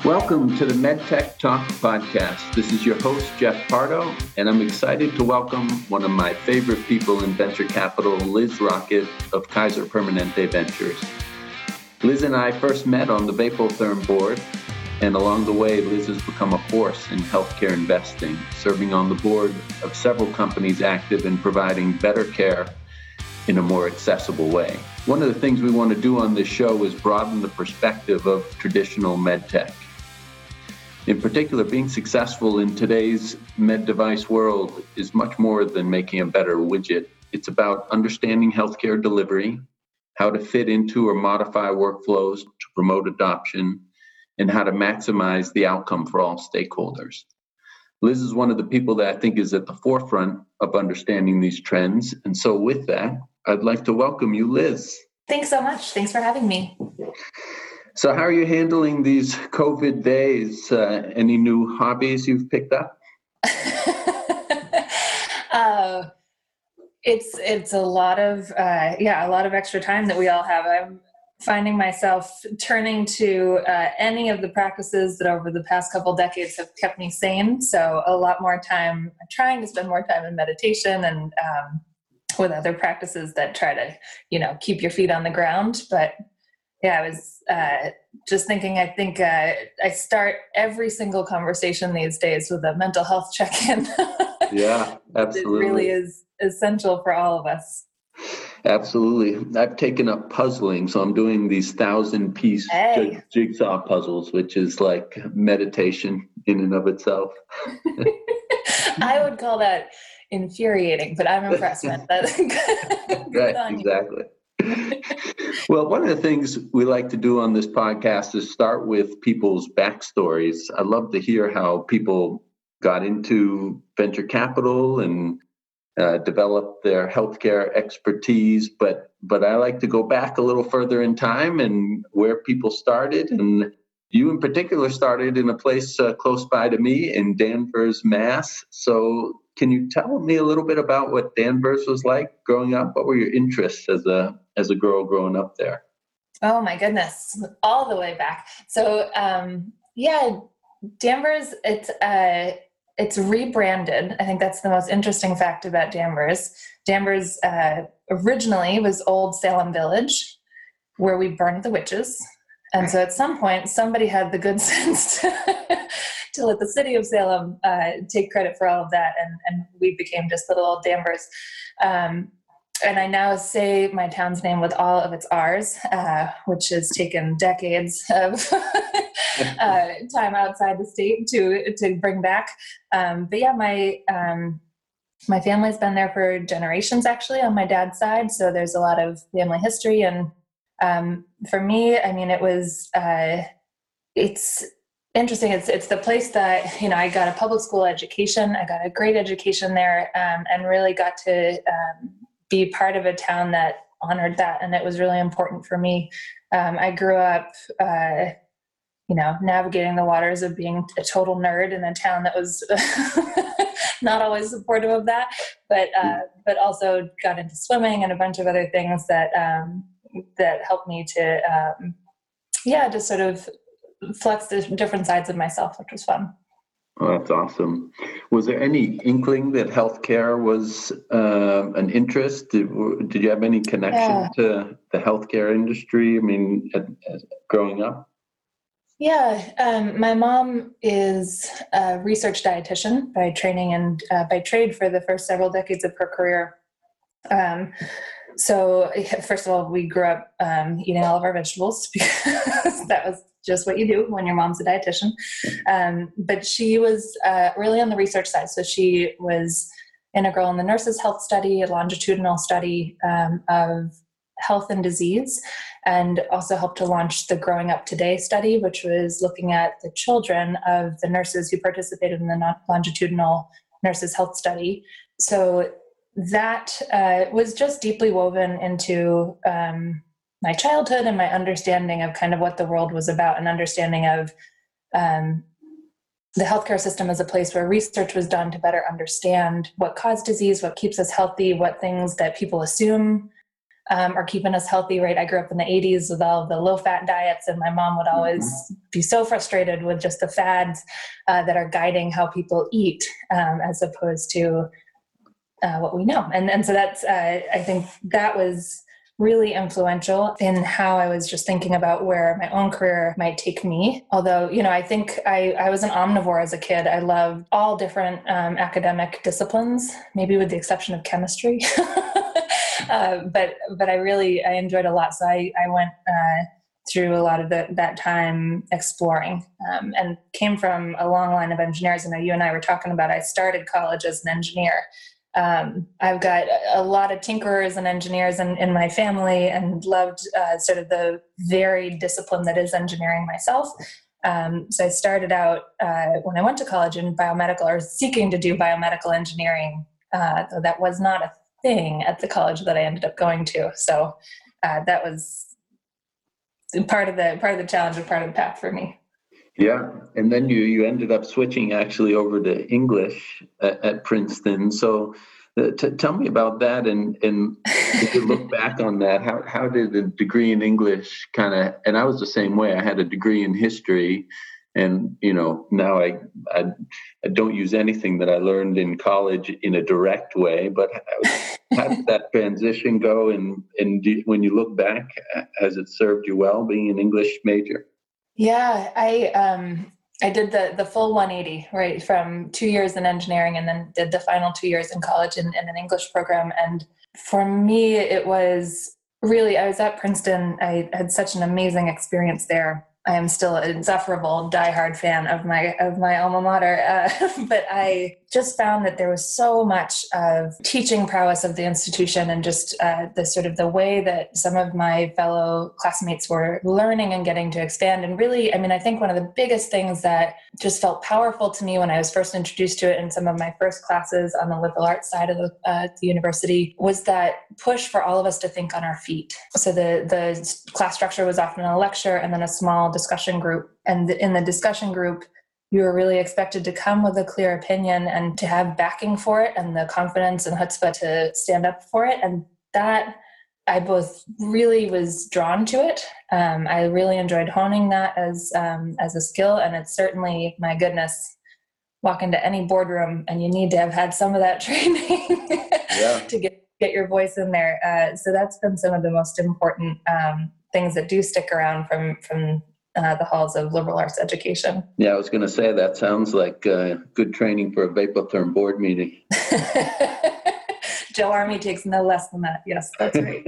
Welcome to the MedTech Talk podcast. This is your host, Jeff Pardo, and I'm excited to welcome one of my favorite people in venture capital, Liz Rocket of Kaiser Permanente Ventures. Liz and I first met on the Vapotherm board, and along the way, Liz has become a force in healthcare investing, serving on the board of several companies active in providing better care in a more accessible way. One of the things we want to do on this show is broaden the perspective of traditional medtech. In particular, being successful in today's med device world is much more than making a better widget. It's about understanding healthcare delivery, how to fit into or modify workflows to promote adoption, and how to maximize the outcome for all stakeholders. Liz is one of the people that I think is at the forefront of understanding these trends. And so with that, I'd like to welcome you, Liz. Thanks so much. Thanks for having me. So how are you handling these COVID days? Any new hobbies you've picked up? It's a lot of extra time that we all have. I'm finding myself turning to any of the practices that over the past couple decades have kept me sane. So a lot more time, trying to spend more time in meditation and with other practices that try to, keep your feet on the ground. But yeah, I was just thinking, I think I start every single conversation these days with a mental health check-in. Yeah, absolutely. It really is essential for all of us. Absolutely. I've taken up puzzling, so I'm doing these 1,000-piece jigsaw puzzles, which is like meditation in and of itself. I would call that infuriating, but I'm impressed with that. Right, exactly. Well, one of the things we like to do on this podcast is start with people's backstories. I'd love to hear how people got into venture capital and developed their healthcare expertise, but I like to go back a little further in time and where people started. And you in particular started in a place close by to me in Danvers, Mass. So can you tell me a little bit about what Danvers was like growing up? What were your interests as a girl growing up there? Oh my goodness, all the way back. So Danvers, it's rebranded. I think that's the most interesting fact about Danvers. Danvers originally was Old Salem Village, where we burned the witches. And so at some point, somebody had the good sense to let the city of Salem take credit for all of that. And we became just little old Danvers. And I now say my town's name with all of its R's, which has taken decades of time outside the state to bring back. But yeah, my family's been there for generations, actually, on my dad's side. So there's a lot of family history. And for me, I mean, it's interesting. It's the place that, I got a public school education. I got a great education there, and really got to be part of a town that honored that. And it was really important for me. I grew up, navigating the waters of being a total nerd in a town that was not always supportive of that, but also got into swimming and a bunch of other things that helped me to, just sort of flex the different sides of myself, which was fun. Oh, that's awesome. Was there any inkling that healthcare was an interest? Did you have any connection to the healthcare industry? I mean, growing up? Yeah, my mom is a research dietitian by training and by trade for the first several decades of her career. So first of all, we grew up eating all of our vegetables because that was just what you do when your mom's a dietitian. But she was really on the research side. So she was integral in the nurses' health study, a longitudinal study of health and disease, and also helped to launch the Growing Up Today study, which was looking at the children of the nurses who participated in the longitudinal nurses' health study. So that was just deeply woven into my childhood and my understanding of kind of what the world was about, and understanding of the healthcare system as a place where research was done to better understand what caused disease, what keeps us healthy, what things that people assume are keeping us healthy, right? I grew up in the 80s with all the low-fat diets, and my mom would always be so frustrated with just the fads that are guiding how people eat, as opposed to what we know. And so that's, I think that was really influential in how I was just thinking about where my own career might take me. Although, I think I was an omnivore as a kid. I loved all different academic disciplines, maybe with the exception of chemistry. But I enjoyed a lot. So I went through a lot of that time exploring, and came from a long line of engineers. And you and I were talking about, I started college as an engineer. I've got a lot of tinkerers and engineers in my family, and loved sort of the varied discipline that is engineering myself. So I started out when I went to college in biomedical, or seeking to do biomedical engineering, though that was not a thing at the college that I ended up going to. So that was part of the challenge and part of the path for me. Yeah, and then you ended up switching actually over to English at Princeton. So tell me about that, and if you look back on that, how did the degree in English kind of? And I was the same way. I had a degree in history, and now I don't use anything that I learned in college in a direct way. But how did that transition go? And when you look back, has it served you well being an English major? Yeah, I did the full 180, right, from 2 years in engineering, and then did the final 2 years in college in an English program. And for me, it was really, I was at Princeton. I had such an amazing experience there. I am still an insufferable diehard fan of my alma mater, but I just found that there was so much of teaching prowess of the institution, and just the way that some of my fellow classmates were learning and getting to expand. And really, I think one of the biggest things that just felt powerful to me when I was first introduced to it in some of my first classes on the liberal arts side of the university was that push for all of us to think on our feet. So the class structure was often a lecture and then a small discussion group. And in the discussion group, you were really expected to come with a clear opinion and to have backing for it, and the confidence and chutzpah to stand up for it. And that, I both really was drawn to it. I really enjoyed honing that as a skill. And it's certainly, my goodness, walk into any boardroom and you need to have had some of that training to get your voice in there. So that's been some of the most important things that do stick around from the halls of liberal arts education. Yeah, I was going to say, that sounds like good training for a Vapotherm board meeting. Joe Army takes no less than that. Yes, that's right.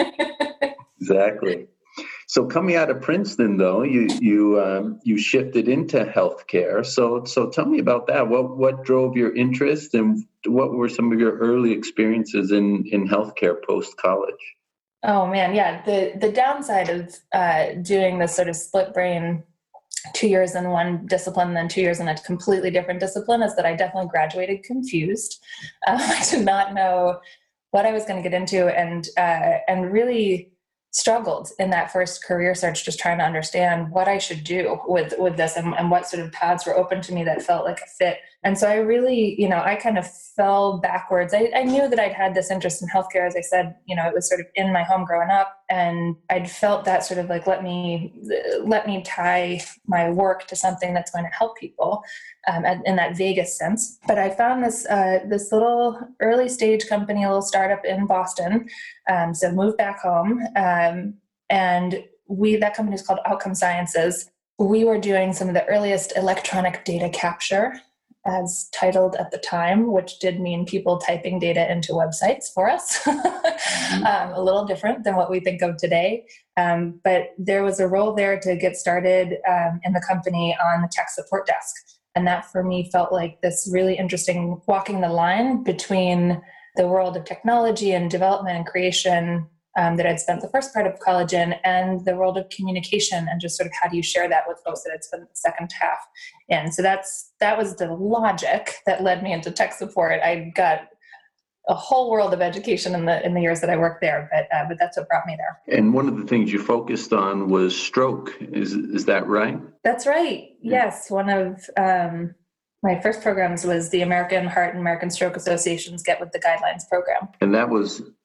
Exactly. So coming out of Princeton, though, you shifted into healthcare. So tell me about that. What drove your interest, and what were some of your early experiences in healthcare post-college? Oh man, yeah. The downside of doing this sort of split brain 2 years in one discipline and then 2 years in a completely different discipline is that I definitely graduated confused. I did not know what I was going to get into, and really struggled in that first career search, just trying to understand what I should do with this, and what sort of paths were open to me that felt like a fit. And so I really, I kind of fell backwards. I knew that I'd had this interest in healthcare. As I said, it was sort of in my home growing up, and I'd felt that sort of like, let me tie my work to something that's going to help people, in that vaguest sense. But I found this little early stage company, a little startup in Boston. So moved back home, and that company is called Outcome Sciences. We were doing some of the earliest electronic data capture, as titled at the time, which did mean people typing data into websites for us. A little different than what we think of today. But there was a role there to get started in the company on the tech support desk. And that for me felt like this really interesting walking the line between the world of technology and development and creation that I'd spent the first part of college in, and the world of communication, and just sort of how do you share that with folks that I'd spent the second half in. So that was the logic that led me into tech support. I got a whole world of education in the years that I worked there, but that's what brought me there. And one of the things you focused on was stroke. Is that right? That's right. Yes, one of my first programs was the American Heart and American Stroke Association's Get With the Guidelines program. And that was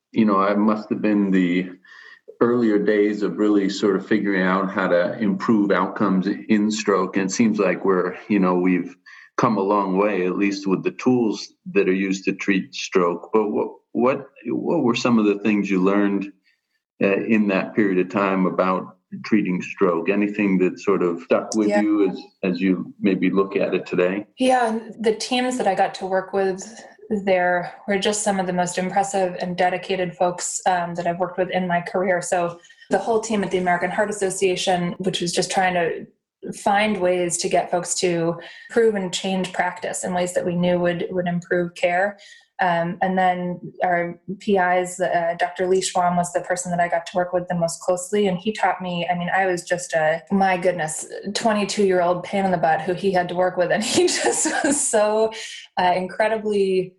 I must have been the earlier days of really sort of figuring out how to improve outcomes in stroke. And it seems like we've come a long way, at least with the tools that are used to treat stroke. But what were some of the things you learned in that period of time about treating stroke? Anything that sort of stuck with you as you maybe look at it today? Yeah, the teams that I got to work with there were just some of the most impressive and dedicated folks that I've worked with in my career. So the whole team at the American Heart Association, which was just trying to find ways to get folks to improve and change practice in ways that we knew would improve care. And then our PIs, Dr. Lee Schwam was the person that I got to work with the most closely. And he taught me, I was just my goodness, 22-year-old pain in the butt who he had to work with. And he just was so incredibly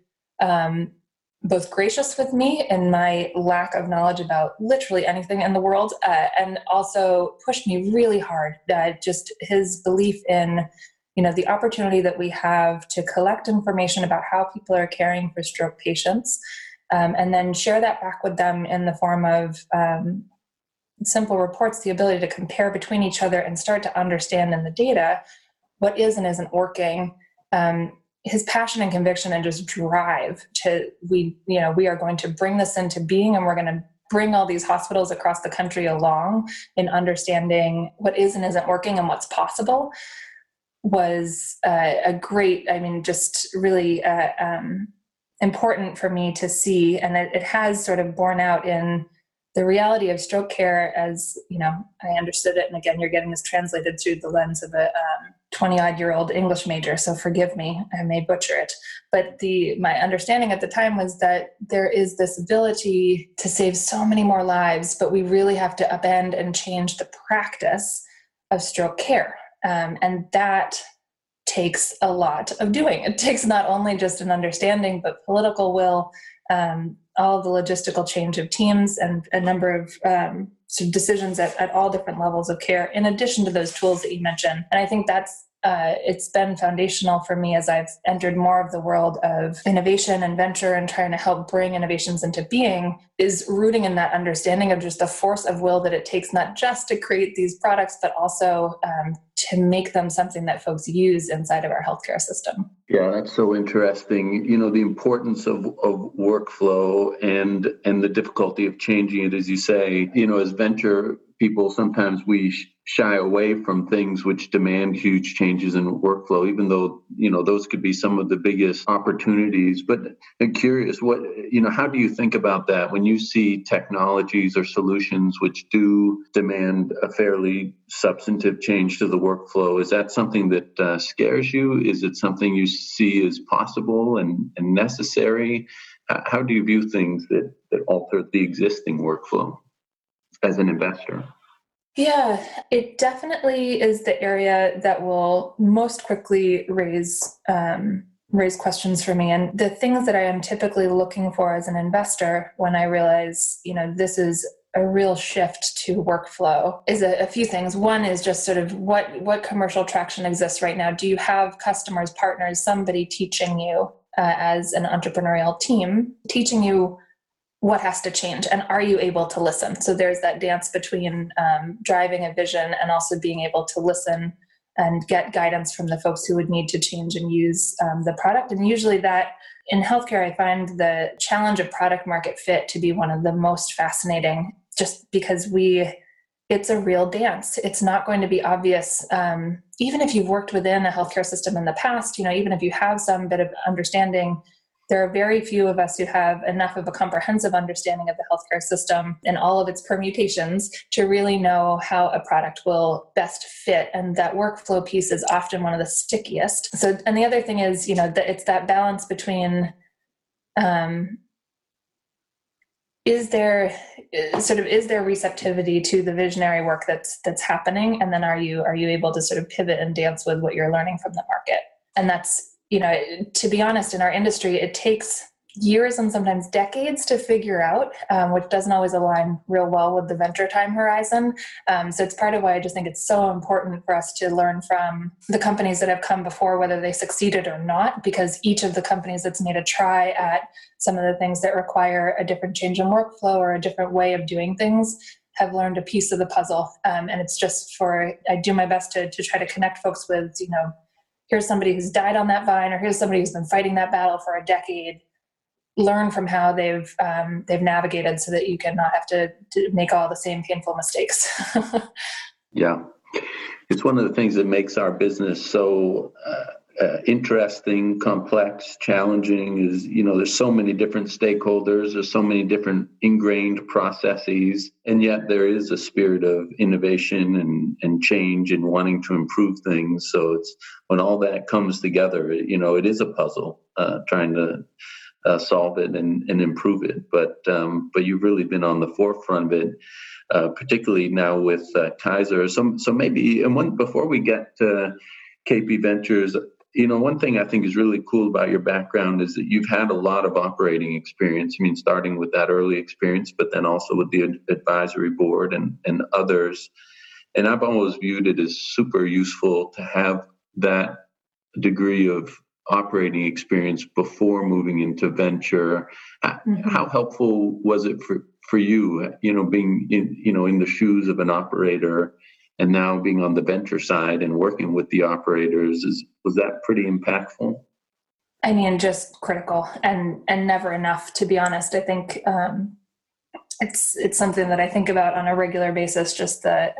both gracious with me in my lack of knowledge about literally anything in the world, and also pushed me really hard. Just his belief in the opportunity that we have to collect information about how people are caring for stroke patients, and then share that back with them in the form of simple reports, the ability to compare between each other and start to understand in the data what is and isn't working. His passion and conviction and just drive to, we are going to bring this into being, and we're going to bring all these hospitals across the country along in understanding what is and isn't working and what's possible, was a great, just really important for me to see. And it has sort of borne out in the reality of stroke care as, I understood it. And again, you're getting this translated through the lens of a 20-odd-year-old English major, so forgive me, I may butcher it. But my understanding at the time was that there is this ability to save so many more lives, but we really have to upend and change the practice of stroke care. And that takes a lot of doing. It takes not only just an understanding, but political will, all of the logistical change of teams, and a number of sort of decisions at all different levels of care, in addition to those tools that you mentioned. And I think that's it's been foundational for me as I've entered more of the world of innovation and venture and trying to help bring innovations into being, is rooting in that understanding of just the force of will that it takes, not just to create these products, but also to make them something that folks use inside of our healthcare system. Yeah, that's so interesting. The importance of workflow and the difficulty of changing it, as you say. As venture people, sometimes we shy away from things which demand huge changes in workflow, even though, those could be some of the biggest opportunities. But I'm curious, how do you think about that when you see technologies or solutions which do demand a fairly substantive change to the workflow? Is that something that scares you? Is it something you see as possible and necessary? How do you view things that alter the existing workflow as an investor? Yeah, it definitely is the area that will most quickly raise questions for me. And the things that I am typically looking for as an investor when I realize, this is a real shift to workflow, is a few things. One is just sort of what commercial traction exists right now. Do you have customers, partners, somebody teaching you as an entrepreneurial team, teaching you what has to change, and are you able to listen? So there's that dance between driving a vision and also being able to listen and get guidance from the folks who would need to change and use the product. And usually that, in healthcare, I find the challenge of product market fit to be one of the most fascinating, just because it's a real dance. It's not going to be obvious. Even if you've worked within a healthcare system in the past, even if you have some bit of understanding, there are very few of us who have enough of a comprehensive understanding of the healthcare system and all of its permutations to really know how a product will best fit. And that workflow piece is often one of the stickiest. So, and the other thing is, it's that balance between, is there receptivity to the visionary work that's happening? And then are you able to sort of pivot and dance with what you're learning from the market? And that's, to be honest, in our industry, it takes years and sometimes decades to figure out, which doesn't always align real well with the venture time horizon. So it's part of why I just think it's so important for us to learn from the companies that have come before, whether they succeeded or not, because each of the companies that's made a try at some of the things that require a different change in workflow or a different way of doing things have learned a piece of the puzzle. And it's just I do my best to try to connect folks with, here's somebody who's died on that vine, or here's somebody who's been fighting that battle for a decade. Learn from how they've navigated so that you can not have to make all the same painful mistakes. Yeah. It's one of the things that makes our business so interesting, complex, challenging is, there's so many different stakeholders, there's so many different ingrained processes, and yet there is a spirit of innovation and change and wanting to improve things. So it's when all that comes together, it is a puzzle, trying to solve it and improve it. But you've really been on the forefront of it, particularly now with Kaiser. So maybe, before we get to KP Ventures, one thing I think is really cool about your background is that you've had a lot of operating experience. I mean, starting with that early experience, but then also with the advisory board and others. And I've always viewed it as super useful to have that degree of operating experience before moving into venture. Mm-hmm. How helpful was it for you, being in the shoes of an operator and now being on the venture side and working with the operators? Was that pretty impactful? I mean, just critical and never enough, to be honest. I think it's something that I think about on a regular basis, just that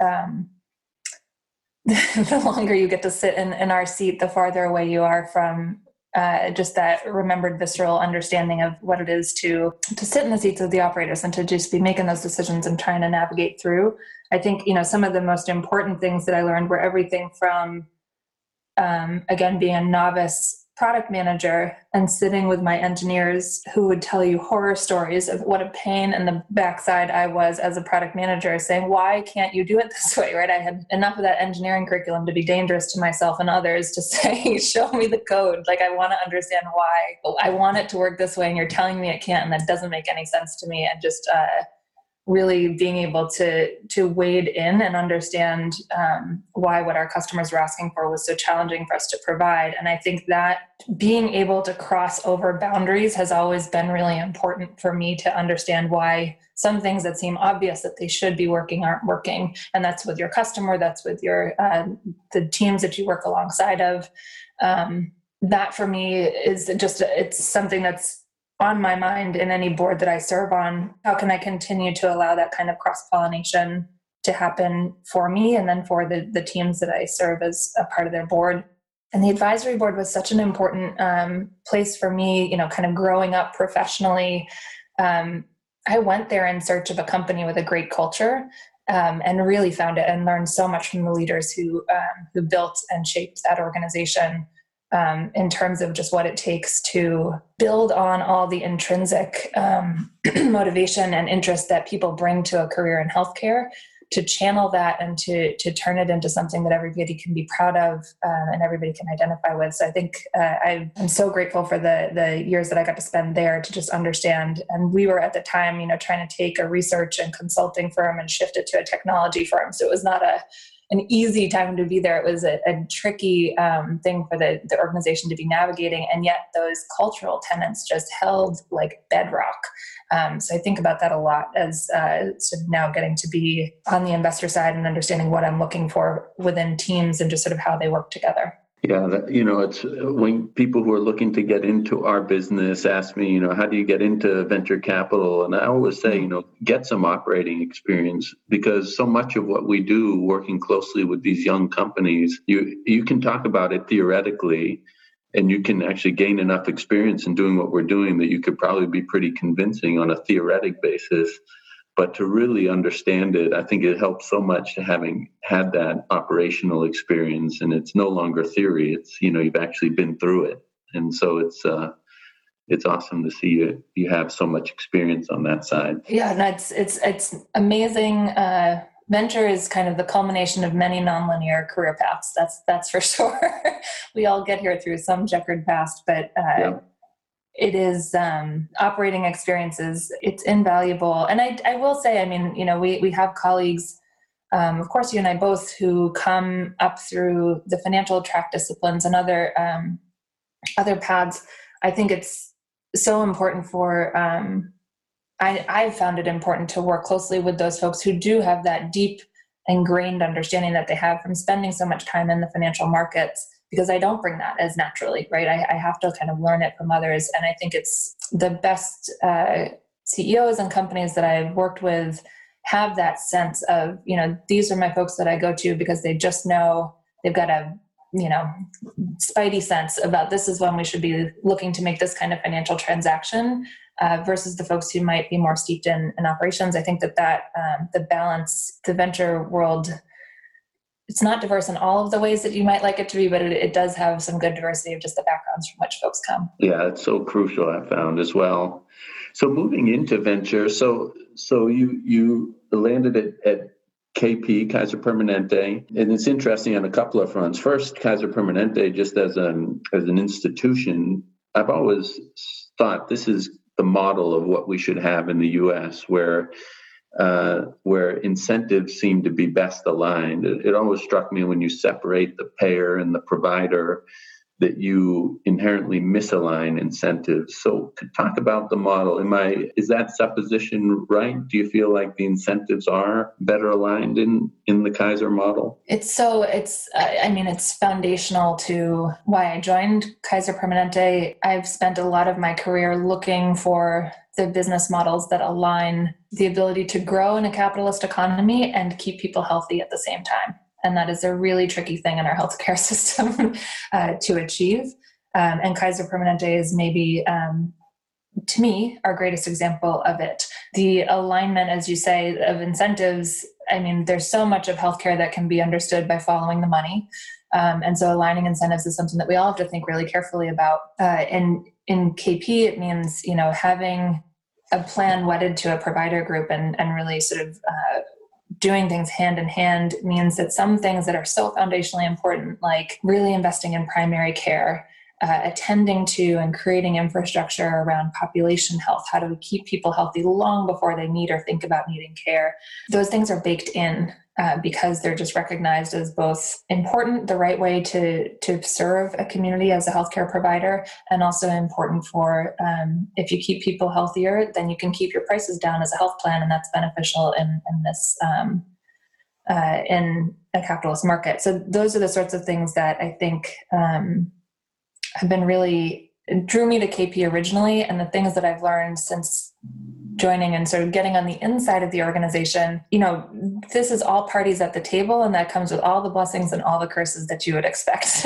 the longer you get to sit in our seat, the farther away you are from just that remembered visceral understanding of what it is to sit in the seats of the operators and to just be making those decisions and trying to navigate through. I think, some of the most important things that I learned were everything from, again, being a novice product manager and sitting with my engineers who would tell you horror stories of what a pain in the backside I was as a product manager, saying, why can't you do it this way, right? I had enough of that engineering curriculum to be dangerous to myself and others to say, show me the code. Like, I want to understand why. I want it to work this way and you're telling me it can't, and that doesn't make any sense to me. And just really being able to wade in and understand why what our customers were asking for was so challenging for us to provide. And I think that being able to cross over boundaries has always been really important for me to understand why some things that seem obvious that they should be working aren't working. And that's with your customer, that's with your the teams that you work alongside of. That for me is just, it's something that's on my mind in any board that I serve on. How can I continue to allow that kind of cross-pollination to happen for me and then for the teams that I serve as a part of their board? And the advisory board was such an important place for me, kind of growing up professionally. I went there in search of a company with a great culture and really found it and learned so much from the leaders who built and shaped that organization. In terms of just what it takes to build on all the intrinsic motivation and interest that people bring to a career in healthcare, to channel that and to turn it into something that everybody can be proud of and everybody can identify with. So I think I'm so grateful for the years that I got to spend there to just understand. And we were at the time, trying to take a research and consulting firm and shift it to a technology firm. So it was not an easy time to be there. It was a tricky thing for the organization to be navigating. And yet those cultural tenets just held like bedrock. So I think about that a lot as sort of now getting to be on the investor side and understanding what I'm looking for within teams and just sort of how they work together. Yeah, it's when people who are looking to get into our business ask me, how do you get into venture capital? And I always say, get some operating experience, because so much of what we do working closely with these young companies, you can talk about it theoretically, and you can actually gain enough experience in doing what we're doing that you could probably be pretty convincing on a theoretic basis. But to really understand it, I think it helps so much to having had that operational experience, and it's no longer theory. It's, you've actually been through it. And so it's awesome to see you have so much experience on that side. Yeah, no, it's amazing. Venture is kind of the culmination of many nonlinear career paths. That's for sure. We all get here through some checkered past, but it is operating experiences. It's invaluable. And I will say, I mean, we have colleagues, of course, you and I both, who come up through the financial track disciplines and other paths. I think it's so important for, I've found it important to work closely with those folks who do have that deep ingrained understanding that they have from spending so much time in the financial markets, because I don't bring that as naturally, right? I have to kind of learn it from others. And I think it's the best CEOs and companies that I've worked with have that sense of, these are my folks that I go to because they just know they've got a, spidey sense about this is when we should be looking to make this kind of financial transaction versus the folks who might be more steeped in operations. I think that the balance, the venture world, it's not diverse in all of the ways that you might like it to be, but it does have some good diversity of just the backgrounds from which folks come. Yeah, it's so crucial, I found as well. So moving into venture, so you landed at KP, Kaiser Permanente, and it's interesting on a couple of fronts. First, Kaiser Permanente, just as an institution, I've always thought this is the model of what we should have in the U.S., where incentives seem to be best aligned. It always struck me when you separate the payer and the provider that you inherently misalign incentives. So to talk about the model, is that supposition right? Do you feel like the incentives are better aligned in the Kaiser model? It's foundational to why I joined Kaiser Permanente. I've spent a lot of my career looking for the business models that align the ability to grow in a capitalist economy and keep people healthy at the same time. And that is a really tricky thing in our healthcare system to achieve. And Kaiser Permanente is maybe, to me, our greatest example of it. The alignment, as you say, of incentives, there's so much of healthcare that can be understood by following the money. And so aligning incentives is something that we all have to think really carefully about. And in KP, it means, having a plan wedded to a provider group and really sort of doing things hand in hand means that some things that are so foundationally important, like really investing in primary care, attending to and creating infrastructure around population health, how do we keep people healthy long before they need or think about needing care, those things are baked in because they're just recognized as both important, the right way to serve a community as a healthcare provider, and also important for if you keep people healthier, then you can keep your prices down as a health plan, and that's beneficial in this in a capitalist market. So those are the sorts of things that I think have been really drew me to KP originally, and the things that I've learned since joining and sort of getting on the inside of the organization. This is all parties at the table, and that comes with all the blessings and all the curses that you would expect.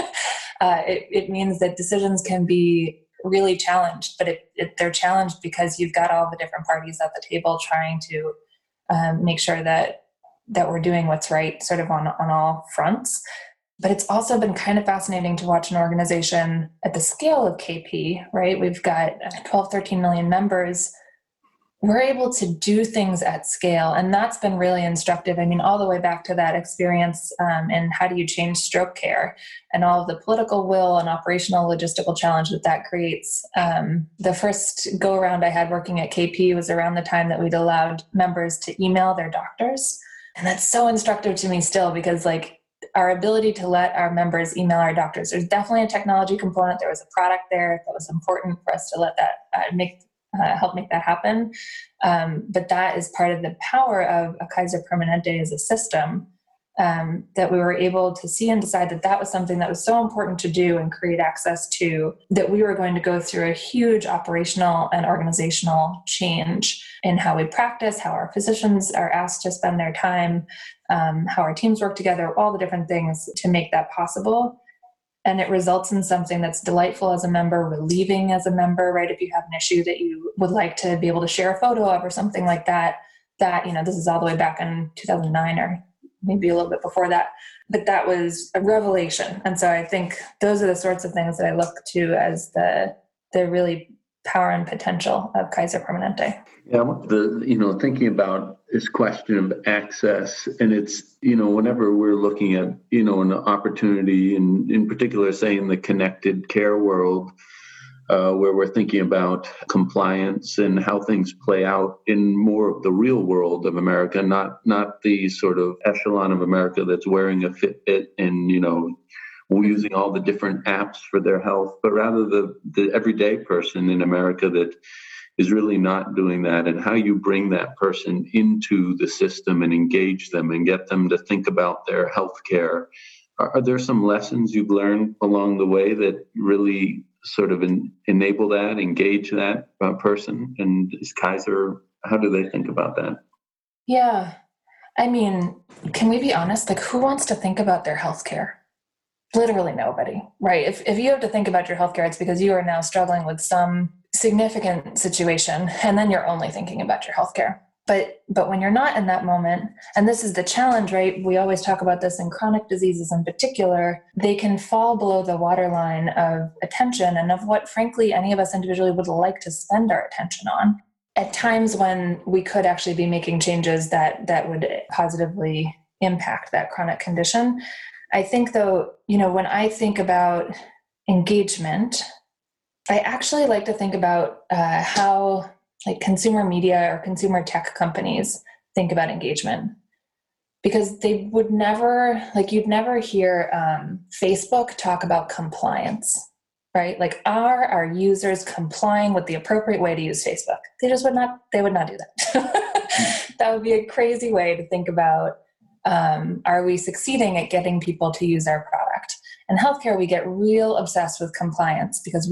It means that decisions can be really challenged, but they're challenged because you've got all the different parties at the table trying to make sure that we're doing what's right sort of on all fronts. But it's also been kind of fascinating to watch an organization at the scale of KP, right? We've got 12, 13 million members. We're able to do things at scale. And that's been really instructive. All the way back to that experience in how do you change stroke care and all of the political will and operational logistical challenge that creates. The first go around I had working at KP was around the time that we'd allowed members to email their doctors. And that's so instructive to me still, because our ability to let our members email our doctors, there's definitely a technology component. There was a product there that was important for us to let that help make that happen. But that is part of the power of a Kaiser Permanente as a system, that we were able to see and decide that was something that was so important to do and create access to, that we were going to go through a huge operational and organizational change in how we practice, how our physicians are asked to spend their time, how our teams work together, all the different things to make that possible. And it results in something that's delightful as a member, relieving as a member, right? If you have an issue that you would like to be able to share a photo of or something like that, this is all the way back in 2009 or maybe a little bit before that, but that was a revelation. And so I think those are the sorts of things that I look to as the really power and potential of Kaiser Permanente. Yeah, thinking about this question of access, and it's, whenever we're looking at, an opportunity, and in particular, say in the connected care world, where we're thinking about compliance and how things play out in more of the real world of America, not the sort of echelon of America that's wearing a Fitbit and, using all the different apps for their health, but rather the everyday person in America that is really not doing that, and how you bring that person into the system and engage them and get them to think about their health care. Are there some lessons you've learned along the way that really sort of enable that, engage that person? And is Kaiser, how do they think about that? Yeah. I mean, can we be honest? Like, who wants to think about their healthcare? Literally nobody, right? If you have to think about your healthcare, it's because you are now struggling with some significant situation, and then you're only thinking about your healthcare. But when you're not in that moment, and this is the challenge, right? We always talk about this in chronic diseases in particular, they can fall below the waterline of attention and of what, frankly, any of us individually would like to spend our attention on at times when we could actually be making changes that would positively impact that chronic condition. I think, though, when I think about engagement, I actually like to think about how consumer media or consumer tech companies think about engagement, because they would never, you'd never hear Facebook talk about compliance, right? Like, are our users complying with the appropriate way to use Facebook? They would not do that. That would be a crazy way to think about, are we succeeding at getting people to use our product? In healthcare, we get real obsessed with compliance because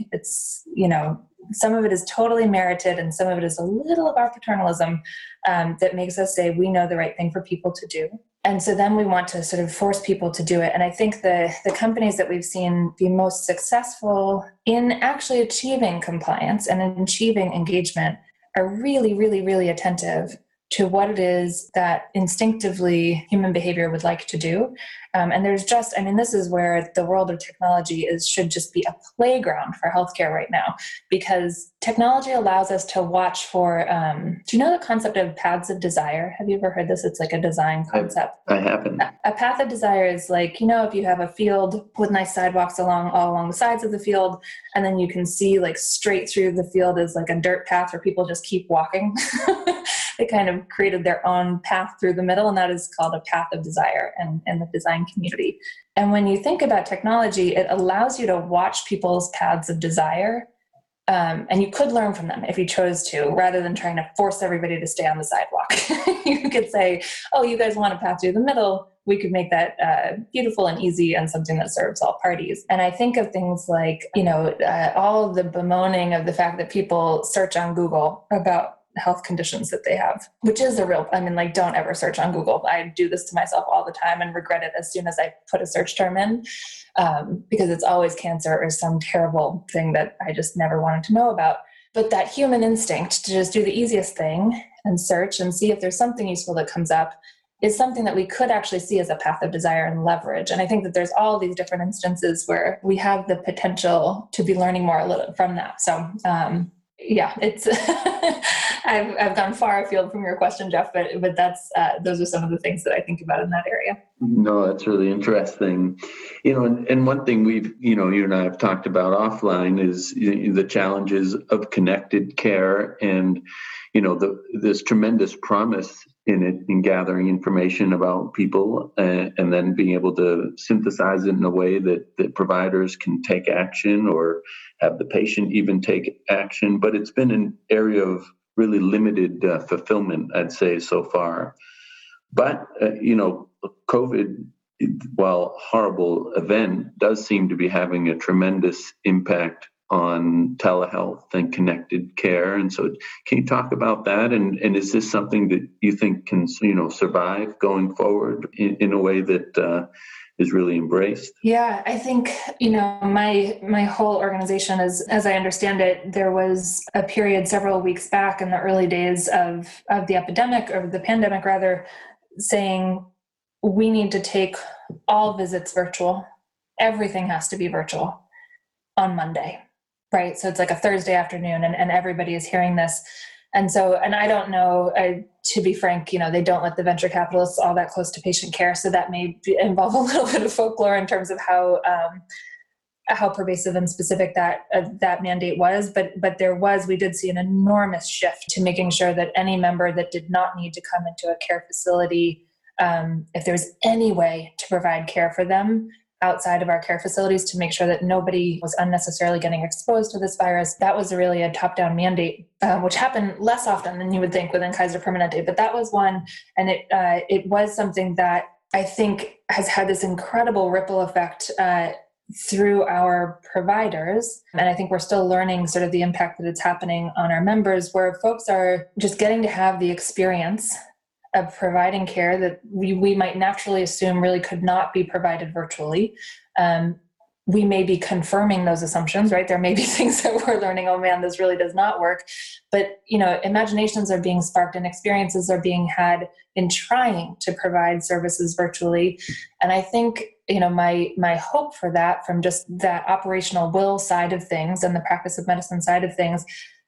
some of it is totally merited and some of it is a little of our paternalism that makes us say we know the right thing for people to do. And so then we want to sort of force people to do it. And I think the companies that we've seen be most successful in actually achieving compliance and in achieving engagement are really, really, really attentive to what it is that instinctively human behavior would like to do. And there's this is where the world of technology should just be a playground for healthcare right now, because technology allows us to watch for, do you know the concept of paths of desire? Have you ever heard this? It's like a design concept. I haven't. A path of desire is if you have a field with nice sidewalks all along the sides of the field, and then you can see straight through the field is a dirt path where people just keep walking. They kind of created their own path through the middle, and that is called a path of desire in the design community. And when you think about technology, it allows you to watch people's paths of desire, and you could learn from them if you chose to, rather than trying to force everybody to stay on the sidewalk. You could say, oh, you guys want a path through the middle. We could make that beautiful and easy and something that serves all parties. And I think of things like, all of the bemoaning of the fact that people search on Google about health conditions that they have, which is don't ever search on Google. I do this to myself all the time and regret it as soon as I put a search term in, because it's always cancer or some terrible thing that I just never wanted to know about. But that human instinct to just do the easiest thing and search and see if there's something useful that comes up is something that we could actually see as a path of desire and leverage. And I think that there's all these different instances where we have the potential to be learning more a little from that. So, it's I've gone far afield from your question, Jeff, but that's those are some of the things that I think about in that area. No, that's really interesting. And one thing we've, you and I have talked about offline is the challenges of connected care, and there's tremendous promise in it, in gathering information about people and then being able to synthesize it in a way that providers can take action or have the patient even take action. But it's been an area of really limited fulfillment, I'd say, so far. But, COVID, while a horrible event, does seem to be having a tremendous impact on telehealth and connected care. And so can you talk about that? And is this something that you think can, survive going forward in a way that is really embraced? Yeah, I think, my whole organization is, as I understand it, there was a period several weeks back in the early days of the epidemic, or the pandemic rather, saying we need to take all visits virtual. Everything has to be virtual on Monday. Right. So it's like a Thursday afternoon and everybody is hearing this. And I don't know, to be frank, they don't let the venture capitalists all that close to patient care. So that may involve a little bit of folklore in terms of how how pervasive and specific that mandate was, but we did see an enormous shift to making sure that any member that did not need to come into a care facility, if there's any way to provide care for them outside of our care facilities to make sure that nobody was unnecessarily getting exposed to this virus. That was really a top-down mandate, which happened less often than you would think within Kaiser Permanente, but that was one. And it was something that I think has had this incredible ripple effect through our providers. And I think we're still learning sort of the impact that it's happening on our members, where folks are just getting to have the experience of providing care that we might naturally assume really could not be provided virtually. We may be confirming those assumptions, right? There may be things that we're learning, oh man, this really does not work. But, imaginations are being sparked and experiences are being had in trying to provide services virtually. And I think, my hope for that, from just that operational will side of things and the practice of medicine side of things,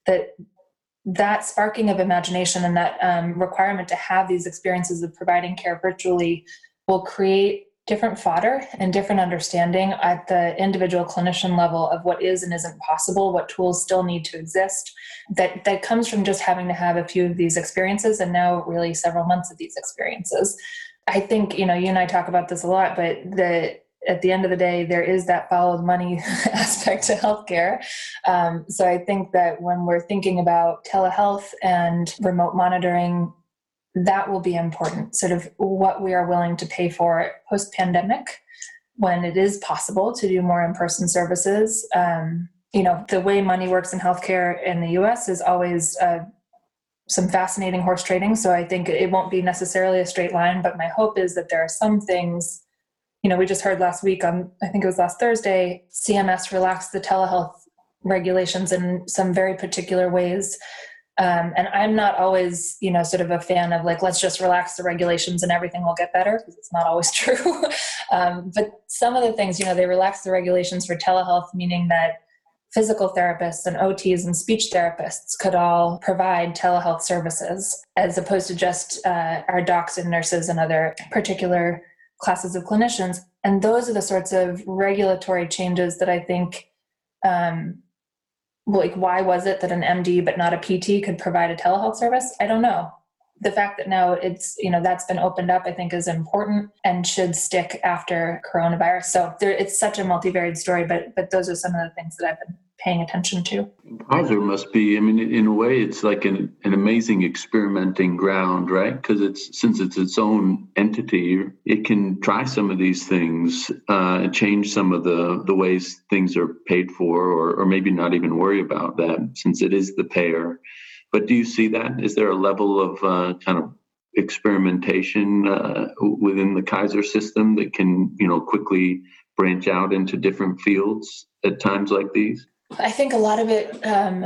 that sparking of imagination and that requirement to have these experiences of providing care virtually will create different fodder and different understanding at the individual clinician level of what is and isn't possible, what tools still need to exist. That comes from just having to have a few of these experiences, and now really several months of these experiences. I think, you and I talk about this a lot, but at the end of the day, there is that follow the money aspect to healthcare. So I think that when we're thinking about telehealth and remote monitoring, that will be important, sort of what we are willing to pay for post-pandemic when it is possible to do more in-person services. The way money works in healthcare in the US is always some fascinating horse trading. So I think it won't be necessarily a straight line, but my hope is that there are some things. We just heard last week I think it was last Thursday, CMS relaxed the telehealth regulations in some very particular ways. And I'm not always, sort of a fan of like, let's just relax the regulations and everything will get better, because it's not always true. But some of the things, they relaxed the regulations for telehealth, meaning that physical therapists and OTs and speech therapists could all provide telehealth services, as opposed to just our docs and nurses and other particular classes of clinicians. And those are the sorts of regulatory changes that I think, why was it that an MD but not a PT could provide a telehealth service? I don't know. The fact that now it's, that's been opened up, I think is important and should stick after coronavirus. So it's such a multivariate story, but those are some of the things that I've been paying attention to. Kaiser must be, in a way, it's like an amazing experimenting ground, right? Because since it's its own entity, it can try some of these things and change some of the ways things are paid for, or maybe not even worry about that, since it is the payer. But do you see that? Is there a level of kind of experimentation within the Kaiser system that can, quickly branch out into different fields at times like these? I think a lot of it,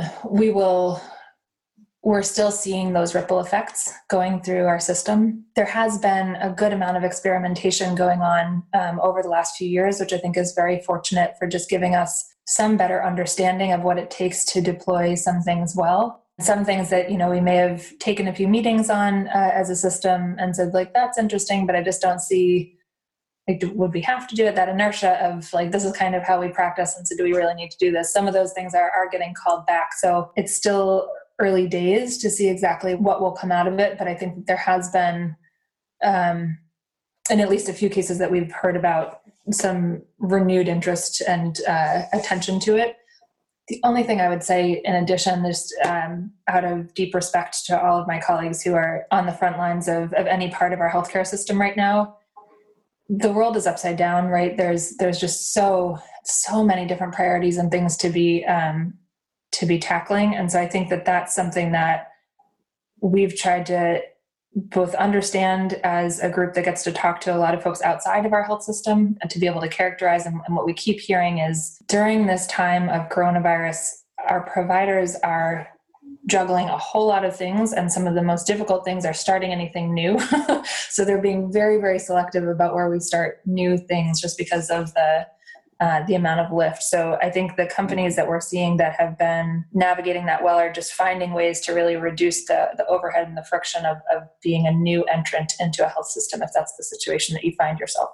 we're still seeing those ripple effects going through our system. There has been a good amount of experimentation going on over the last few years, which I think is very fortunate for just giving us some better understanding of what it takes to deploy some things well. Some things that, we may have taken a few meetings on as a system and said, that's interesting, but I just don't see, would we have to do it? That inertia of this is kind of how we practice. And so do we really need to do this? Some of those things are getting called back. So it's still early days to see exactly what will come out of it. But I think that there has been, in at least a few cases that we've heard about, some renewed interest and attention to it. The only thing I would say in addition, just out of deep respect to all of my colleagues who are on the front lines of any part of our healthcare system right now, the world is upside down, right? There's just so many different priorities and things to be tackling. And so I think that that's something that we've tried to both understand as a group that gets to talk to a lot of folks outside of our health system, and to be able to characterize. And what we keep hearing is during this time of coronavirus, our providers are juggling a whole lot of things, and some of the most difficult things are starting anything new. So they're being very, very selective about where we start new things, just because of the amount of lift. So I think the companies that we're seeing that have been navigating that well are just finding ways to really reduce the overhead and the friction of being a new entrant into a health system, if that's the situation that you find yourself in.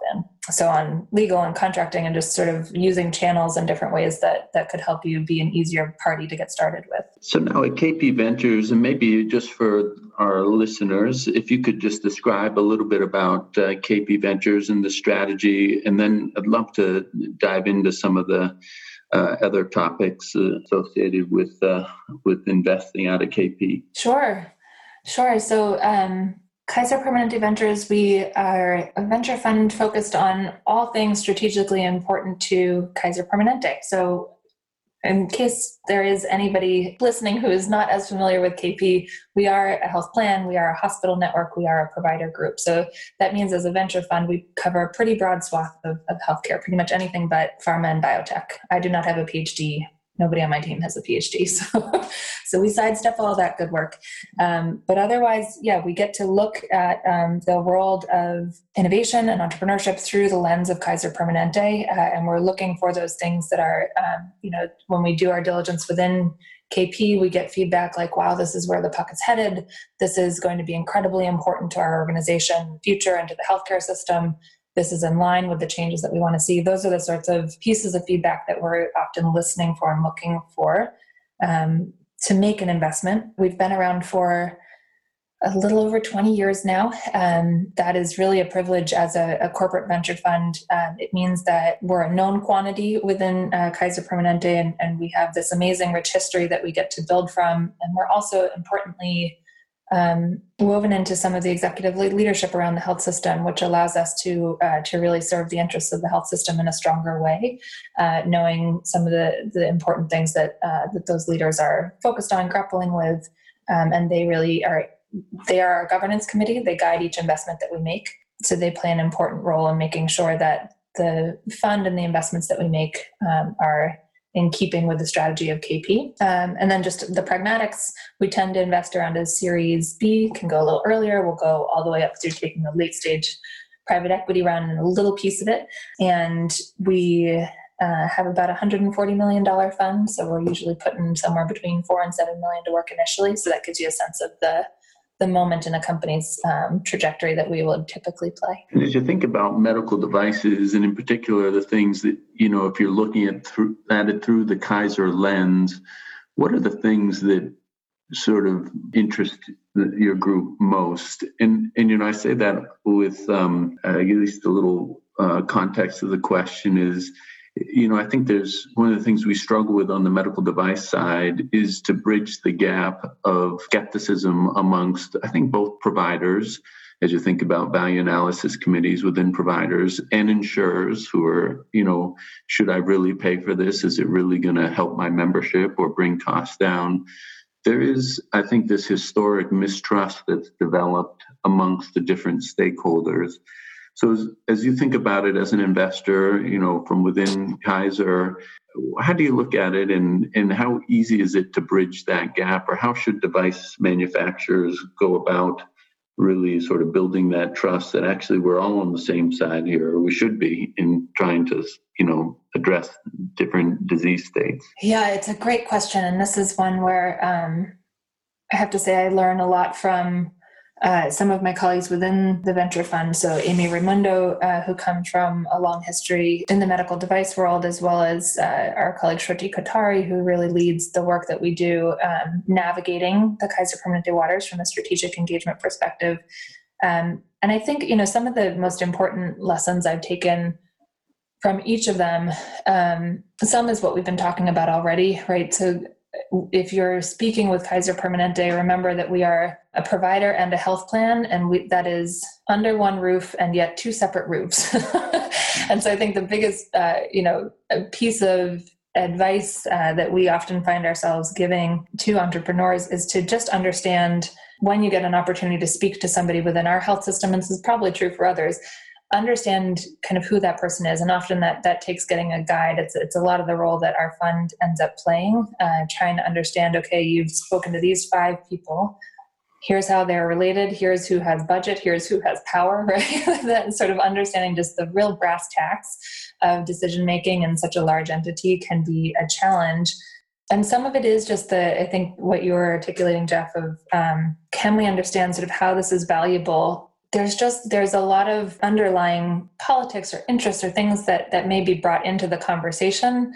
So on legal and contracting and just sort of using channels in different ways that could help you be an easier party to get started with. So now at KP Ventures, and maybe just for our listeners, if you could just describe a little bit about KP Ventures and the strategy, and then I'd love to dive into some of the other topics associated with investing out of KP. Sure. So Kaiser Permanente Ventures, we are a venture fund focused on all things strategically important to Kaiser Permanente. So in case there is anybody listening who is not as familiar with KP, we are a health plan, we are a hospital network, we are a provider group. So that means as a venture fund, we cover a pretty broad swath of healthcare, pretty much anything but pharma and biotech. I do not have a PhD. Nobody on my team has a PhD. So we sidestep all that good work. But otherwise, we get to look at the world of innovation and entrepreneurship through the lens of Kaiser Permanente. And we're looking for those things that are, when we do our diligence within KP, we get feedback like, wow, this is where the puck is headed. This is going to be incredibly important to our organization future and to the healthcare system. This is in line with the changes that we want to see. Those are the sorts of pieces of feedback that we're often listening for and looking for to make an investment. We've been around for a little over 20 years now. That is really a privilege as a corporate venture fund. It means that we're a known quantity within Kaiser Permanente, and we have this amazing rich history that we get to build from. And we're also importantly woven into some of the executive leadership around the health system, which allows us to really serve the interests of the health system in a stronger way, knowing some of the important things that those leaders are focused on, grappling with, and they really are. They are our governance committee. They guide each investment that we make, so they play an important role in making sure that the fund and the investments that we make are in keeping with the strategy of KP. And then just the pragmatics, we tend to invest around a Series B, can go a little earlier. We'll go all the way up through taking a late stage private equity round and a little piece of it. And we have about a $140 million fund. So we're usually putting somewhere between $4 and $7 million to work initially. So that gives you a sense of the moment in a company's trajectory that we would typically play. And as you think about medical devices, and in particular the things that, if you're looking at it through the Kaiser lens, what are the things that sort of interest your group most? And I say that with at least a little context of the question is, I think there's one of the things we struggle with on the medical device side is to bridge the gap of skepticism amongst, I think, both providers, as you think about value analysis committees within providers, and insurers who are, should I really pay for this? Is it really going to help my membership or bring costs down? There is, I think, this historic mistrust that's developed amongst the different stakeholders. So as you think about it as an investor, from within Kaiser, how do you look at it and how easy is it to bridge that gap, or how should device manufacturers go about really sort of building that trust that actually we're all on the same side here, or we should be, in trying to, address different disease states? Yeah, it's a great question. And this is one where I have to say I learn a lot from some of my colleagues within the venture fund. So Amy Raimundo, who comes from a long history in the medical device world, as well as our colleague Shruti Kothari, who really leads the work that we do navigating the Kaiser Permanente waters from a strategic engagement perspective. And I think, some of the most important lessons I've taken from each of them, some is what we've been talking about already, right? So if you're speaking with Kaiser Permanente, remember that we are a provider and a health plan, and that is under one roof and yet two separate roofs. And so I think the biggest, piece of advice that we often find ourselves giving to entrepreneurs is to just understand when you get an opportunity to speak to somebody within our health system, and this is probably true for others, understand kind of who that person is. And often that takes getting a guide. It's a lot of the role that our fund ends up playing, trying to understand, okay, you've spoken to these 5 people. Here's how they're related. Here's who has budget. Here's who has power, right? That sort of understanding just the real brass tacks of decision-making in such a large entity can be a challenge. And some of it is just I think what you were articulating, Jeff, of can we understand sort of how this is valuable there's a lot of underlying politics or interests or things that may be brought into the conversation.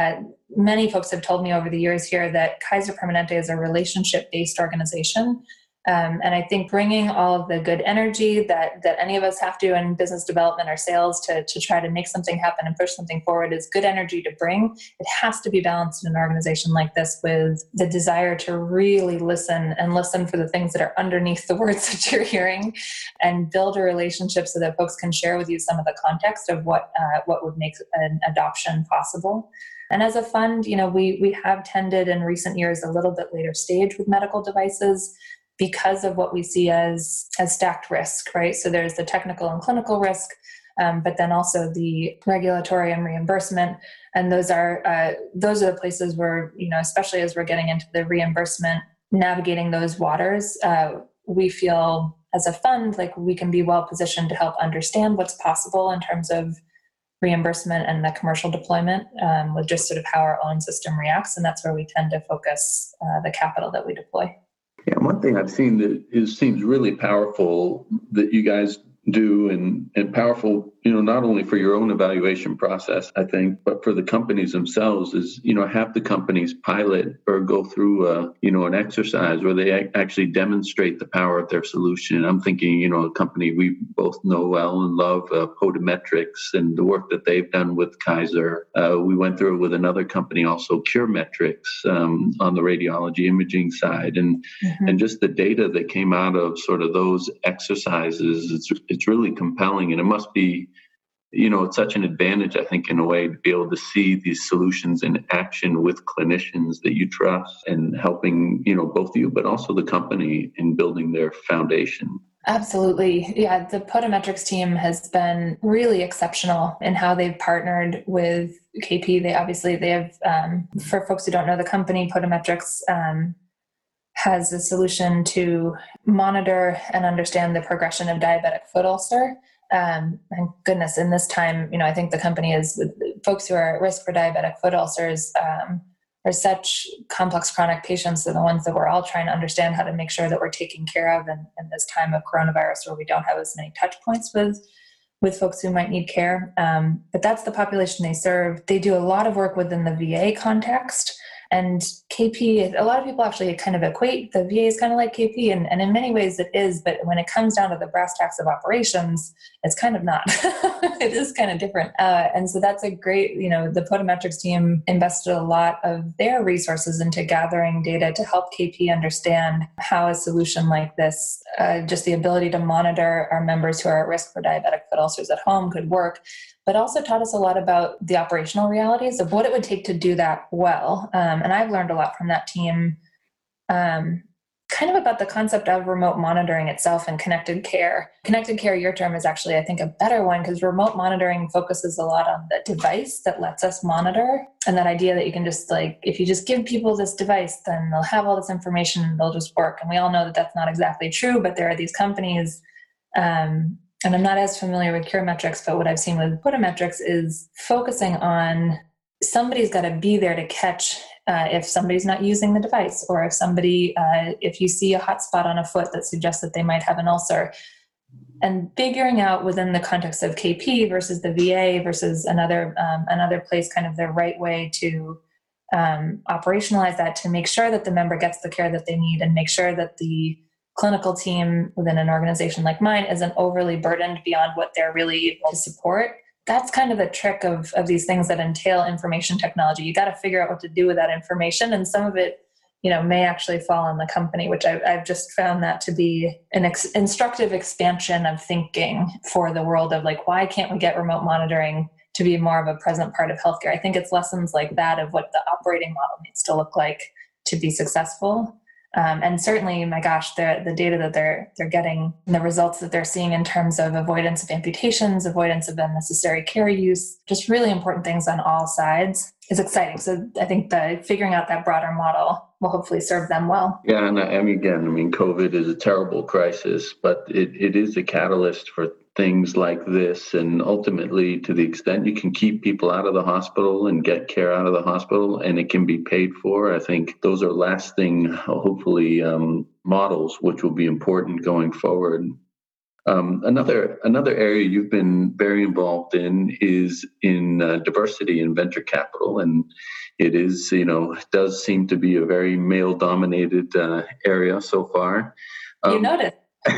Many folks have told me over the years here that Kaiser Permanente is a relationship-based organization. And I think bringing all of the good energy that any of us have to in business development or sales to try to make something happen and push something forward is good energy to bring. It has to be balanced in an organization like this with the desire to really listen for the things that are underneath the words that you're hearing, and build a relationship so that folks can share with you some of the context of what would make an adoption possible. And as a fund, we have tended in recent years a little bit later stage with medical devices, because of what we see as stacked risk, right? So there's the technical and clinical risk, but then also the regulatory and reimbursement. And those are the places where, especially as we're getting into the reimbursement, navigating those waters, we feel as a fund like we can be well positioned to help understand what's possible in terms of reimbursement and the commercial deployment, with just sort of how our own system reacts. And that's where we tend to focus the capital that we deploy. Yeah, one thing I've seen that seems really powerful that you guys do and powerful, not only for your own evaluation process, I think, but for the companies themselves is, have the companies pilot or go through an exercise where they actually demonstrate the power of their solution. I'm thinking, a company we both know well and love, Podometrics, and the work that they've done with Kaiser. We went through it with another company also, CureMetrics, on the radiology imaging side. And just the data that came out of sort of those exercises, it's really compelling, and it must be, it's such an advantage, I think, in a way, to be able to see these solutions in action with clinicians that you trust and helping, both you, but also the company in building their foundation. Absolutely. Yeah, the Podometrics team has been really exceptional in how they've partnered with KP. They have, for folks who don't know the company, Podometrics has a solution to monitor and understand the progression of diabetic foot ulcer. And goodness, in this time, I think the company is, folks who are at risk for diabetic foot ulcers are such complex chronic patients. They're the ones that we're all trying to understand how to make sure that we're taking care of in this time of coronavirus where we don't have as many touch points with folks who might need care. But that's the population they serve. They do a lot of work within the VA context. And KP, a lot of people actually kind of equate the VA is kind of like KP, and in many ways it is, but when it comes down to the brass tacks of operations, it's kind of not. It is kind of different. And so that's a great, the Podometrics team invested a lot of their resources into gathering data to help KP understand how a solution like this, just the ability to monitor our members who are at risk for diabetic foot ulcers at home could work, but also taught us a lot about the operational realities of what it would take to do that well. And I've learned a lot from that team, kind of about the concept of remote monitoring itself and connected care. Connected care, your term, is actually, I think, a better one, because remote monitoring focuses a lot on the device that lets us monitor, and that idea that you can just, if you just give people this device, then they'll have all this information and they'll just work. And we all know that that's not exactly true, but there are these companies, and I'm not as familiar with CureMetrics, but what I've seen with Podometrics is focusing on somebody's got to be there to catch if somebody's not using the device, or if you see a hot spot on a foot that suggests that they might have an ulcer, and figuring out within the context of KP versus the VA versus another place, kind of the right way to operationalize that to make sure that the member gets the care that they need, and make sure that the clinical team within an organization like mine isn't overly burdened beyond what they're really able to support. That's kind of the trick of these things that entail information technology. You got to figure out what to do with that information, and some of it, may actually fall on the company, which I've just found that to be an instructive expansion of thinking for the world of why can't we get remote monitoring to be more of a present part of healthcare? I think it's lessons like that of what the operating model needs to look like to be successful. And certainly, my gosh, the data that they're getting, and the results that they're seeing in terms of avoidance of amputations, avoidance of unnecessary care use, just really important things on all sides, is exciting. So I think figuring out that broader model will hopefully serve them well. Yeah, and COVID is a terrible crisis, but it is a catalyst for things like this. And ultimately, to the extent you can keep people out of the hospital and get care out of the hospital, and it can be paid for, I think those are lasting, hopefully, models, which will be important going forward. Another area you've been very involved in is in diversity in venture capital, and it is, does seem to be a very male-dominated area so far. You noticed.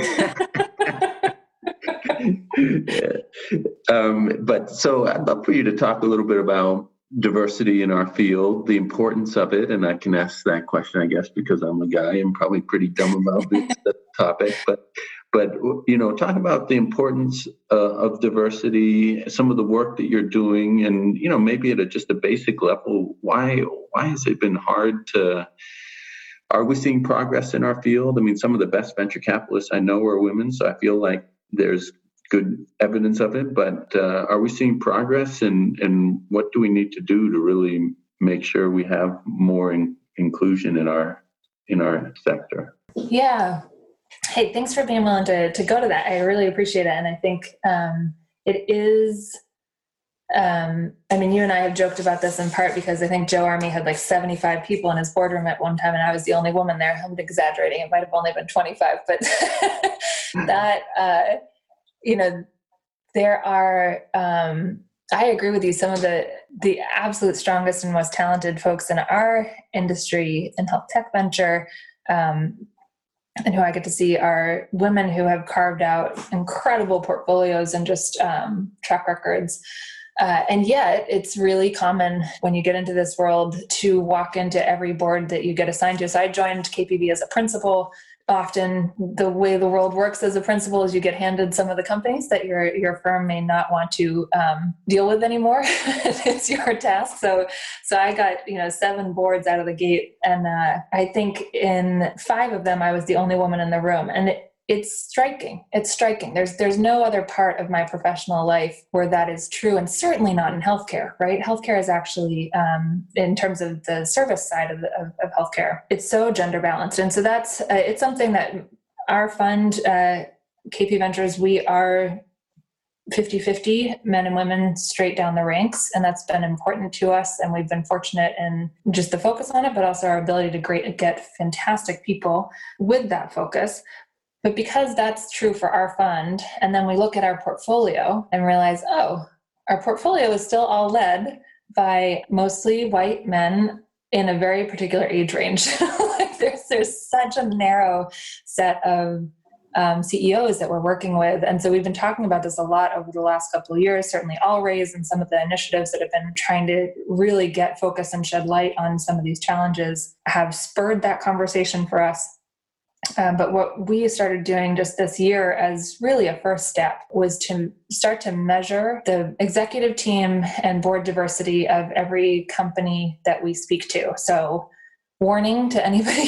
But so I'd love for you to talk a little bit about diversity in our field, the importance of it. And I can ask that question, I guess, because I'm a guy and probably pretty dumb about this topic. But talk about the importance of diversity, some of the work that you're doing, and maybe at just a basic level, why has it been hard to? Are we seeing progress in our field? I mean, some of the best venture capitalists I know are women, so I feel like there's good evidence of it. But are we seeing progress, and what do we need to do to really make sure we have more inclusion in our sector? Yeah. Hey, thanks for being willing to go to that. I really appreciate it. And I think it is, you and I have joked about this in part because I think Joe Army had like 75 people in his boardroom at one time, and I was the only woman there. I'm exaggerating. It might have only been 25, but that, there are, I agree with you. Some of the absolute strongest and most talented folks in our industry in health tech venture, and who I get to see are women who have carved out incredible portfolios and just track records. And yet it's really common when you get into this world to walk into every board that you get assigned to. So I joined KPV as a principal. Often the way the world works as a principal is you get handed some of the companies that your firm may not want to deal with anymore. It's your task. So I got 7 boards out of the gate, and I think in 5 of them I was the only woman in the room, and it's striking. It's striking. There's no other part of my professional life where that is true, and certainly not in healthcare, right? Healthcare is actually, in terms of the service side of healthcare, it's so gender balanced. And so that's, it's something that our fund, KP Ventures, we are 50-50 men and women straight down the ranks. And that's been important to us. And we've been fortunate in just the focus on it, but also our ability to get fantastic people with that focus. But because that's true for our fund, and then we look at our portfolio and realize, our portfolio is still all led by mostly white men in a very particular age range. Like there's such a narrow set of CEOs that we're working with. And so we've been talking about this a lot over the last couple of years, certainly Allraise and some of the initiatives that have been trying to really get focus and shed light on some of these challenges have spurred that conversation for us. But what we started doing just this year as really a first step was to start to measure the executive team and board diversity of every company that we speak to. So warning to anybody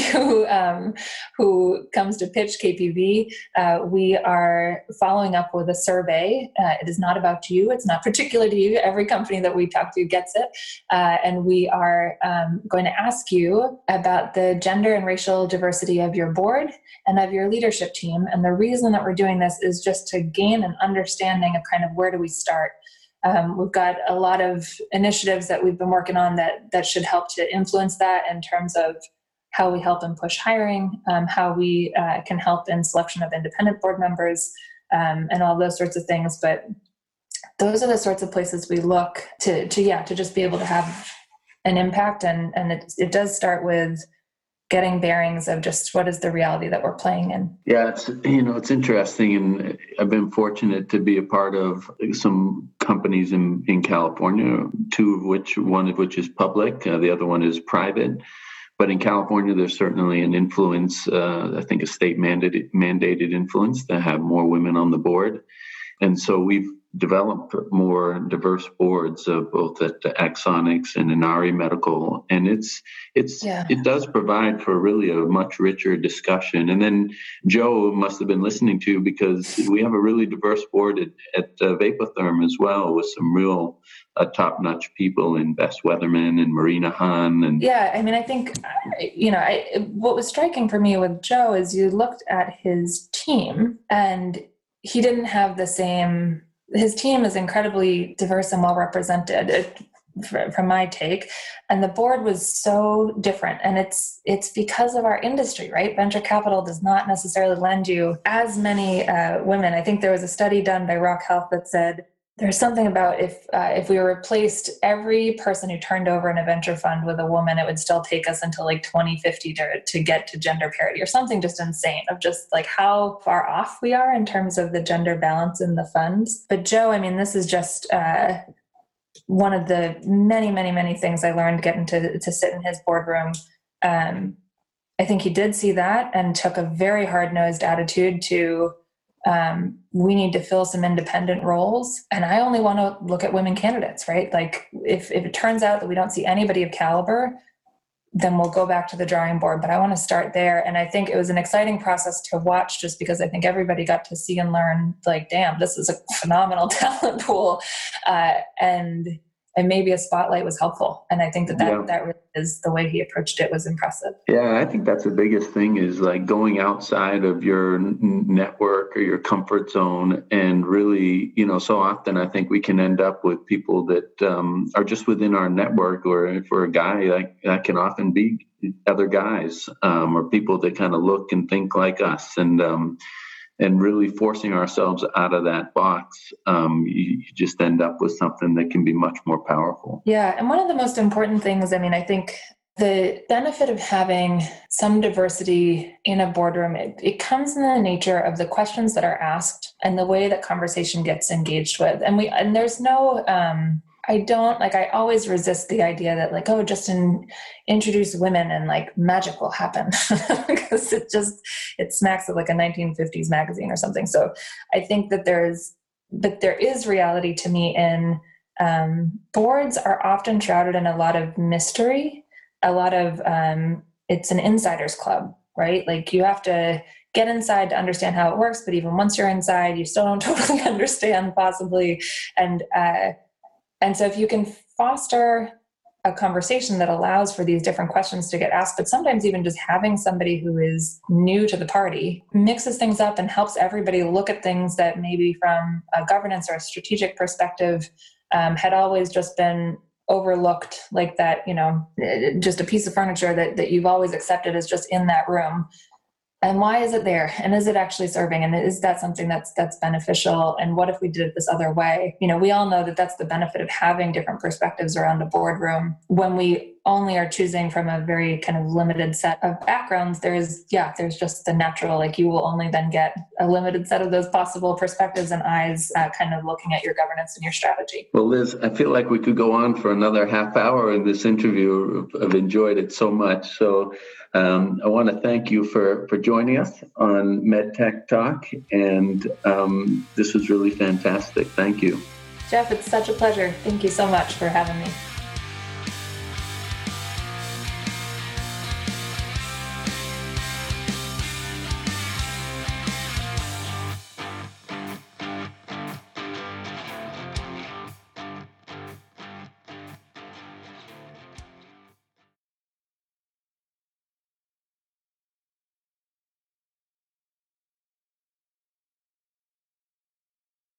who comes to pitch KPV, we are following up with a survey. It is not about you. It's not particular to you. Every company that we talk to gets it. And we are going to ask you about the gender and racial diversity of your board and of your leadership team. And the reason that we're doing this is just to gain an understanding of kind of where do we start. We've got a lot of initiatives that we've been working on that should help to influence that in terms of how we help and push hiring, how we can help in selection of independent board members, and all those sorts of things. But those are the sorts of places we look to just be able to have an impact. And it does start with getting bearings of just what is the reality that we're playing in. Yeah, it's interesting, and I've been fortunate to be a part of some companies in California, one of which is public, the other one is private. But in California, there's certainly an influence, I think a state mandated influence to have more women on the board. And so we've developed more diverse boards, both at Axonics and Inari Medical, and it does provide for really a much richer discussion. And then Joe must have been listening to, because we have a really diverse board at Vapotherm as well, with some real top-notch people in Bess Weatherman and Marina Hahn. And yeah, I mean, I think what was striking for me with Joe is you looked at his team, and he didn't have the same. His team is incredibly diverse and well represented. from my take. And the board was so different. And it's because of our industry, right? Venture capital does not necessarily lend you as many women. I think there was a study done by Rock Health that said there's something about if we replaced every person who turned over in a venture fund with a woman, it would still take us until like 2050 to get to gender parity, or something just insane of just like how far off we are in terms of the gender balance in the funds. But Joe, I mean, this is just one of the many, many, many things I learned getting to sit in his boardroom. I think he did see that and took a very hard-nosed attitude to we need to fill some independent roles. And I only want to look at women candidates, right? Like if it turns out that we don't see anybody of caliber, then we'll go back to the drawing board. But I want to start there. And I think it was an exciting process to watch just because I think everybody got to see and learn, like, damn, this is a phenomenal talent pool. And maybe a spotlight was helpful. And I think that really is the way he approached it was impressive. Yeah, I think that's the biggest thing is like going outside of your network or your comfort zone. And really, so often I think we can end up with people that are just within our network, or for a guy, like that can often be other guys or people that kind of look and think like us. And really forcing ourselves out of that box, you just end up with something that can be much more powerful. Yeah. And one of the most important things, I mean, I think the benefit of having some diversity in a boardroom, it comes in the nature of the questions that are asked and the way that conversation gets engaged with. And there's no, I always resist the idea that like, oh, just introduce women and like magic will happen because it smacks of like a 1950s magazine or something. So I think that there is reality to me in boards are often shrouded in a lot of mystery, a lot of, it's an insider's club, right? Like you have to get inside to understand how it works. But even once you're inside, you still don't totally understand possibly. And so if you can foster a conversation that allows for these different questions to get asked, but sometimes even just having somebody who is new to the party mixes things up and helps everybody look at things that maybe from a governance or a strategic perspective had always just been overlooked, like that, just a piece of furniture that you've always accepted as just in that room. And why is it there? And is it actually serving? And is that something that's beneficial? And what if we did it this other way? We all know that that's the benefit of having different perspectives around a boardroom. When we only are choosing from a very kind of limited set of backgrounds, there's just the natural, like you will only then get a limited set of those possible perspectives and eyes kind of looking at your governance and your strategy. Well, Liz, I feel like we could go on for another half hour in this interview. I've enjoyed it so much. So I want to thank you for joining us on MedTech Talk. And this was really fantastic. Thank you. Jeff, it's such a pleasure. Thank you so much for having me.